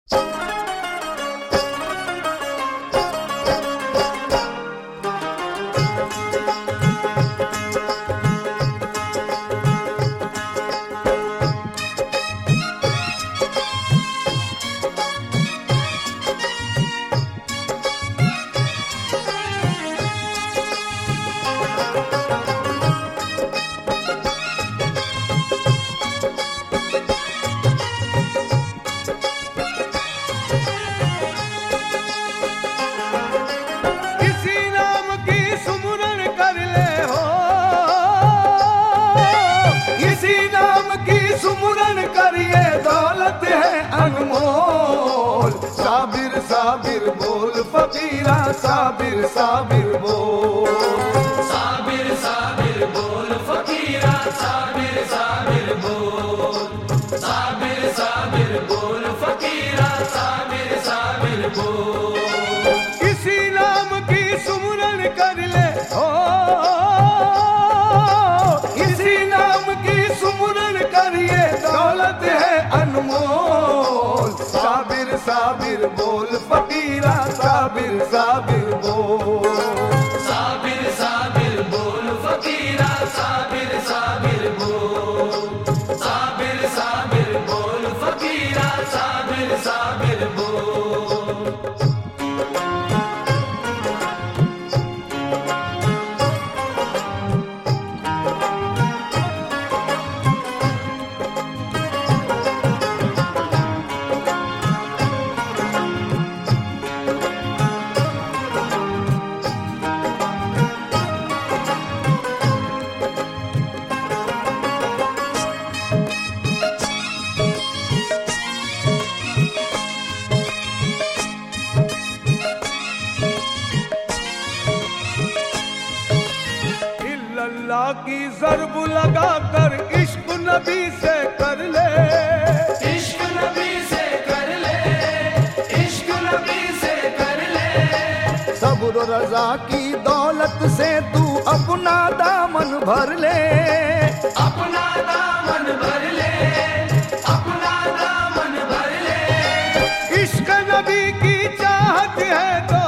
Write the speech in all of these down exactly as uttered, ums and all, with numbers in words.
साबिर साबिर बोल फकीरा साबिर साबिर बोल, साबिर साबिर बोल फकीरा साबिर साबिर बोल, साबिर साबिर बोल फकीरा साबिर साबिर बोल। इसी नाम की सुमरन कर ले हो, इसी नाम की सुमरन करिए दौलत है अनमोल। साबिर साबिर बोल फकीरा साबिर साबिर बोल, साबिर साबिर बोल फकीरा साबिर साबिर बोल, साबिर साबिर बोल फकीरा साबिर साबिर बोल। अल्लाह की ज़रब लगा कर इश्क नबी से कर ले, इश्क नबी से कर ले, इश्क नबी से कर ले। सब्र रज़ा की दौलत से तू अपना दामन भर ले, अपना दामन भर ले, अपना दामन भर ले। इश्क नबी की चाहत है तो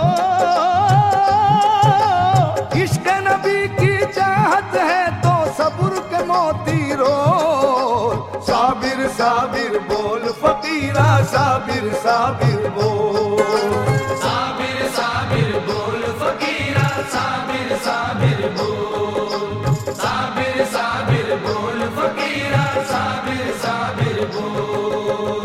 इश्क नबी की चाहत है तो सब्र के मोती रोल। साबिर साबिर बोल फकीरा साबिर साबिर बोल, साबिर साबिर बोल फकीरा साबिर साबिर बोल, साबिर साबिर बोल फकीरा साबिर साबिर बोल।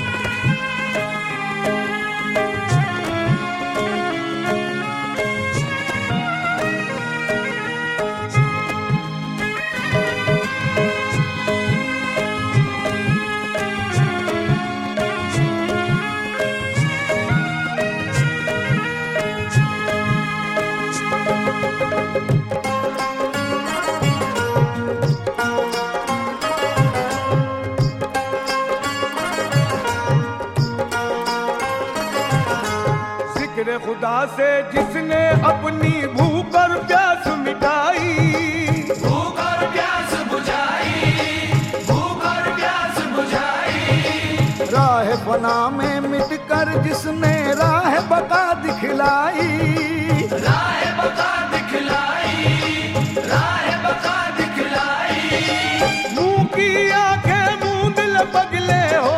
जिक्र खुदा से जिसने अपनी भूख और प्यास मिटाई, भूख और प्यास बुझाई, भूख और प्यास बुझाई। राह फना में मिट कर जिसने राह बका दिखलाई, राह बका दिखलाई, राह बका दिखलाई। मुंह की आंखें मूंद ले पगले हो,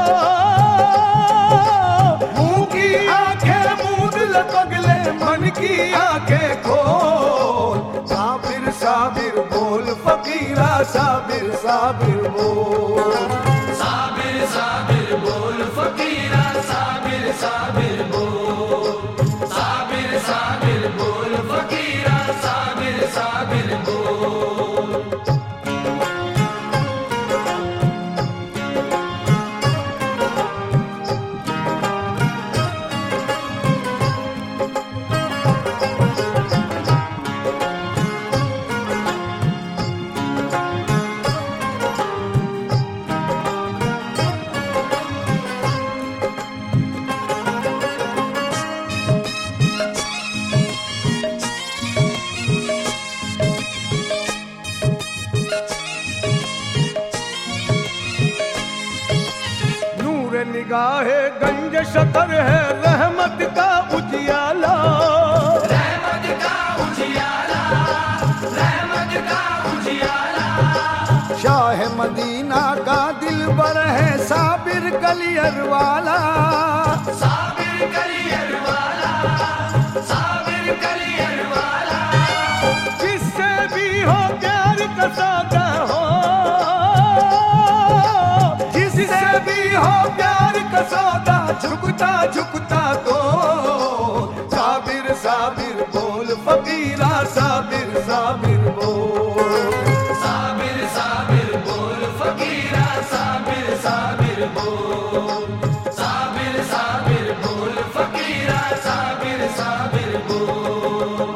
मुंह की आंखें मूंद ले पगले मन की आंखें खोल। साबिर साबिर बोल फकीरा साबिर साबिर बोल, साबिर साबिर बोल फकीरा साबिर साबिर बोल, साबिर साबिर बोल फकीरा साबिर साबिर बोल। चाहे गंज शकर है रहमत का उजियाला, रहमत का उजियाला, रहमत का उजियाला। शाह मदीना का दिलबर है साबिर कलियर वाला, साबिर कलियर वाला, साबिर कलियर वाला। जिससे भी हो प्यार का सौदा हो, जिससे भी हो प्यार का सौदा, झुकता झुकता तो साबिर साबिर बोल फकीरा, साबिर साबिर बोल, साबिर साबिर बोल फकीरा, साबिर साबिर बोल, साबिर साबिर बोल फकीरा, साबिर साबिर बोल।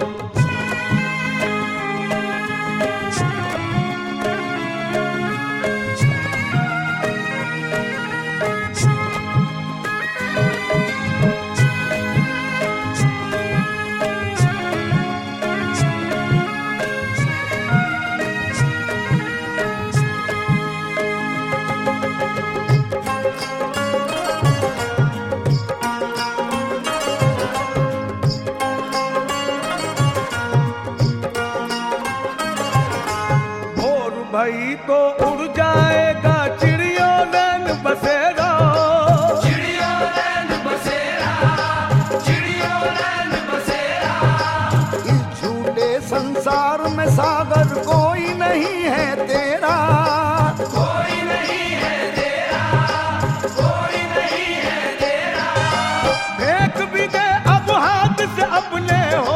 भई तो उड़ जाएगा चिड़ियों नैन बसेरा, चिड़ियों नैन बसेरा, चिड़ियों नैन बसेरा। इस झूठे संसार में सागर कोई नहीं है तेरा, कोई नहीं है तेरा, कोई नहीं है तेरा। फेंक भी दे अब हाथ से अपने हो,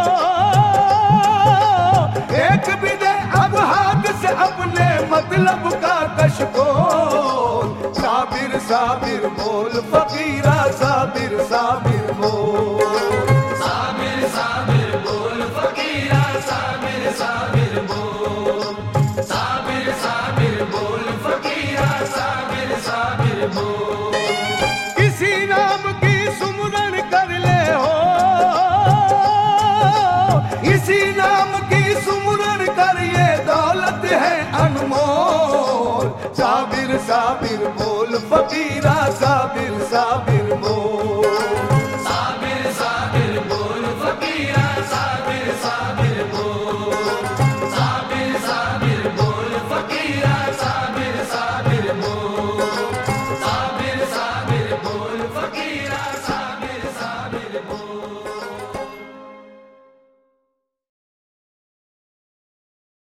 फेंक भी दे अब हाथ से अपने मतलब का कशको, साबिर साबिर बोल फकीरा, साबिर साबिर बोल, साबिर साबिर बोल फकीरा, साबिर साबिर बोल, साबिर साबिर बोल फकीरा, साबिर साबिर बोल। किसी नाम की सुमरन कर ले हो, इसी नाम की सुमरन कर, ये दौलत है अनमोल, साबिर साबिर बोल फकीरा, साबिर साबिर बोल।